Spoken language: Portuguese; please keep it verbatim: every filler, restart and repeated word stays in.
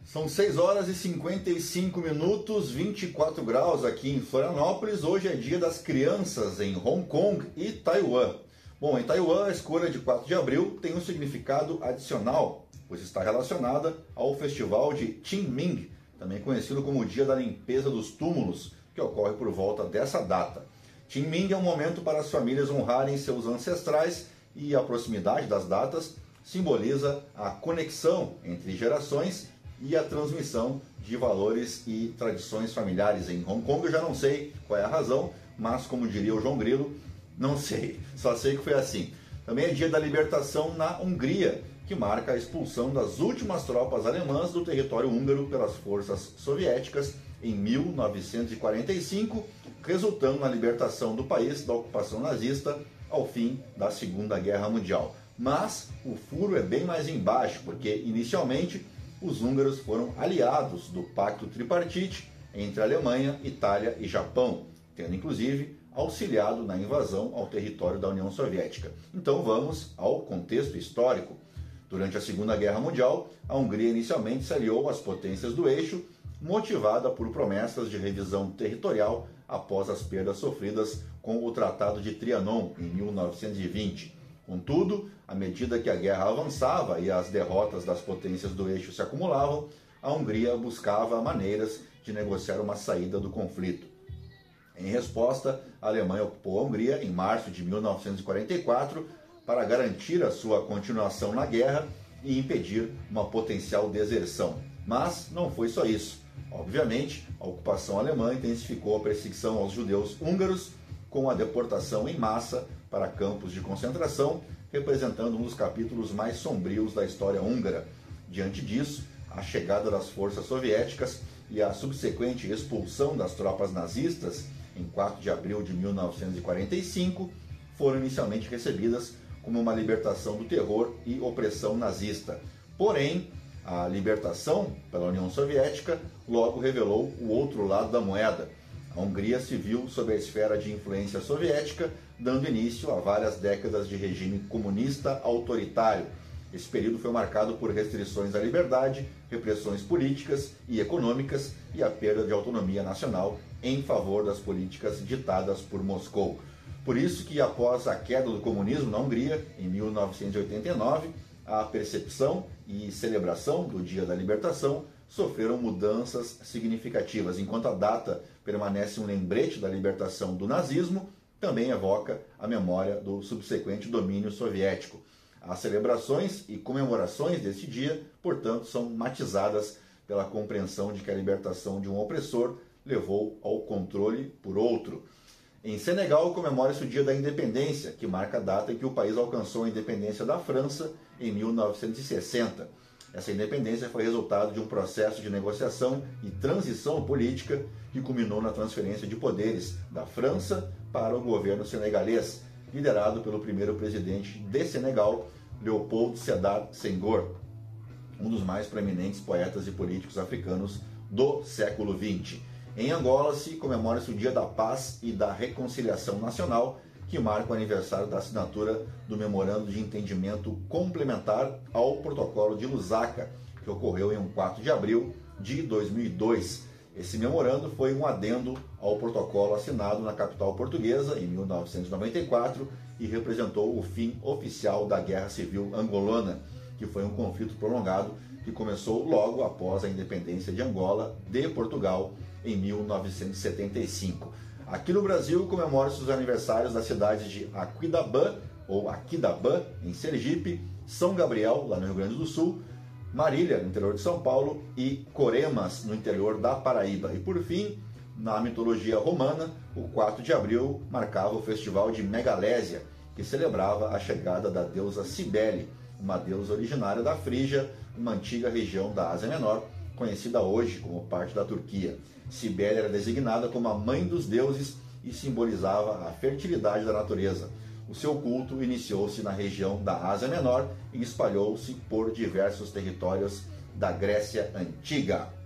São seis horas e cinquenta e cinco minutos, vinte e quatro graus aqui em Florianópolis. Hoje é dia das crianças em Hong Kong e Taiwan. Bom, em Taiwan a escolha de quatro de abril tem um significado adicional, pois está relacionada ao festival de Qingming, também conhecido como o Dia da Limpeza dos Túmulos, que ocorre por volta dessa data. Qingming é um momento para as famílias honrarem seus ancestrais e a proximidade das datas simboliza a conexão entre gerações e a transmissão de valores e tradições familiares. Em Hong Kong eu já não sei qual é a razão, mas como diria o João Grilo, não sei, só sei que foi assim. Também é dia da libertação na Hungria, que marca a expulsão das últimas tropas alemãs do território húngaro pelas forças soviéticas em mil novecentos e quarenta e cinco, resultando na libertação do país da ocupação nazista ao fim da Segunda Guerra Mundial. Mas o furo é bem mais embaixo, porque inicialmente os húngaros foram aliados do Pacto Tripartite entre Alemanha, Itália e Japão, tendo inclusive auxiliado na invasão ao território da União Soviética. Então vamos ao contexto histórico. Durante a Segunda Guerra Mundial, a Hungria inicialmente se aliou às potências do eixo, motivada por promessas de revisão territorial após as perdas sofridas com o Tratado de Trianon em mil novecentos e vinte. Contudo, à medida que a guerra avançava e as derrotas das potências do eixo se acumulavam, a Hungria buscava maneiras de negociar uma saída do conflito. Em resposta, a Alemanha ocupou a Hungria em março de mil novecentos e quarenta e quatro para garantir a sua continuação na guerra e impedir uma potencial deserção. Mas não foi só isso. Obviamente, a ocupação alemã intensificou a perseguição aos judeus húngaros com a deportação em massa para campos de concentração, representando um dos capítulos mais sombrios da história húngara. Diante disso, a chegada das forças soviéticas e a subsequente expulsão das tropas nazistas em quatro de abril de mil novecentos e quarenta e cinco foram inicialmente recebidas como uma libertação do terror e opressão nazista. Porém, a libertação pela União Soviética logo revelou o outro lado da moeda. A Hungria se viu sob a esfera de influência soviética, dando início a várias décadas de regime comunista autoritário. Esse período foi marcado por restrições à liberdade, repressões políticas e econômicas e a perda de autonomia nacional em favor das políticas ditadas por Moscou. Por isso que, após a queda do comunismo na Hungria, em mil novecentos e oitenta e nove, a percepção e celebração do Dia da Libertação sofreram mudanças significativas. Enquanto a data permanece um lembrete da libertação do nazismo, também evoca a memória do subsequente domínio soviético. As celebrações e comemorações deste dia, portanto, são matizadas pela compreensão de que a libertação de um opressor levou ao controle por outro. Em Senegal, comemora-se o Dia da Independência, que marca a data em que o país alcançou a independência da França em mil novecentos e sessenta. Essa independência foi resultado de um processo de negociação e transição política que culminou na transferência de poderes da França para o governo senegalês, liderado pelo primeiro presidente de Senegal, Léopold Sédar Senghor, um dos mais proeminentes poetas e políticos africanos do século vinte. Em Angola se comemora-se o Dia da Paz e da Reconciliação Nacional, que marca o aniversário da assinatura do Memorando de Entendimento Complementar ao Protocolo de Lusaka, que ocorreu em quatro de abril de dois mil e dois. Esse memorando foi um adendo ao protocolo assinado na capital portuguesa em mil novecentos e noventa e quatro e representou o fim oficial da Guerra Civil Angolana, que foi um conflito prolongado que começou logo após a independência de Angola de Portugal em mil novecentos e setenta e cinco. Aqui no Brasil comemora-se os aniversários das cidades de Aquidabã, ou Aquidabã, em Sergipe, São Gabriel, lá no Rio Grande do Sul, Marília, no interior de São Paulo, e Coremas, no interior da Paraíba. E por fim, na mitologia romana, o quatro de abril marcava o festival de Megalésia, que celebrava a chegada da deusa Cibele, uma deusa originária da Frígia, uma antiga região da Ásia Menor, conhecida hoje como parte da Turquia. Cibele era designada como a mãe dos deuses e simbolizava a fertilidade da natureza. O seu culto iniciou-se na região da Ásia Menor e espalhou-se por diversos territórios da Grécia Antiga.